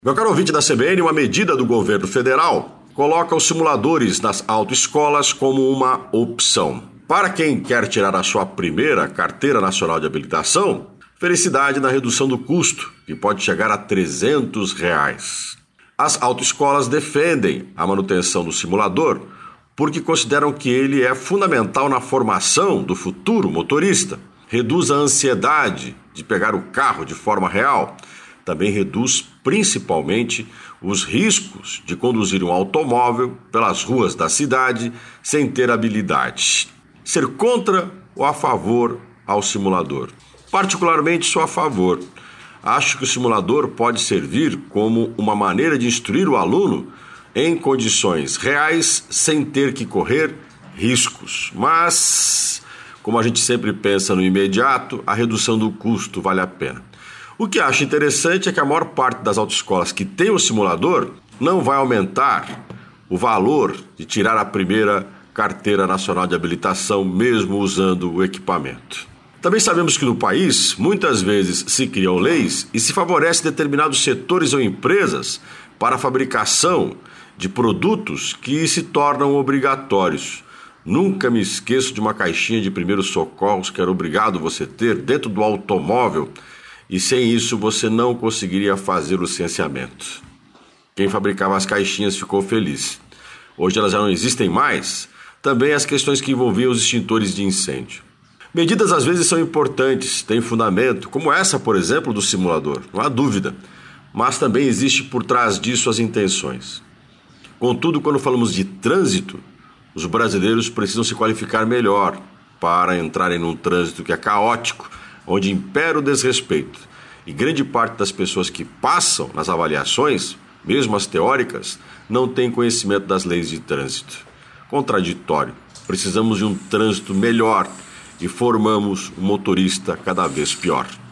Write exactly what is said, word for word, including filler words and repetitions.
Meu caro ouvinte da C B N, uma medida do governo federal coloca os simuladores nas autoescolas como uma opção. Para quem quer tirar a sua primeira carteira nacional de habilitação, felicidade na redução do custo, que pode chegar a trezentos reais. As autoescolas defendem a manutenção do simulador porque consideram que ele é fundamental na formação do futuro motorista. Reduz a ansiedade de pegar o carro de forma real. Também reduz principalmente os riscos de conduzir um automóvel pelas ruas da cidade sem ter habilidade. Ser contra ou a favor ao simulador? Particularmente sou a favor. Acho que o simulador pode servir como uma maneira de instruir o aluno em condições reais sem ter que correr riscos. Mas, como a gente sempre pensa no imediato, a redução do custo vale a pena. O que acho interessante é que a maior parte das autoescolas que tem o simulador não vai aumentar o valor de tirar a primeira carteira nacional de habilitação, mesmo usando o equipamento. Também sabemos que no país, muitas vezes se criam leis e se favorece determinados setores ou empresas para a fabricação de produtos que se tornam obrigatórios. Nunca me esqueço de uma caixinha de primeiros socorros que era obrigado você ter dentro do automóvel, e sem isso você não conseguiria fazer o licenciamento. Quem fabricava as caixinhas ficou feliz. Hoje elas já não existem mais. Também as questões que envolviam os extintores de incêndio. Medidas às vezes são importantes, têm fundamento, como essa, por exemplo, do simulador, não há dúvida. Mas também existe por trás disso as intenções. Contudo, quando falamos de trânsito, os brasileiros precisam se qualificar melhor para entrarem num trânsito que é caótico, onde impera o desrespeito. E grande parte das pessoas que passam nas avaliações, mesmo as teóricas, não tem conhecimento das leis de trânsito. Contraditório. Precisamos de um trânsito melhor e formamos um motorista cada vez pior.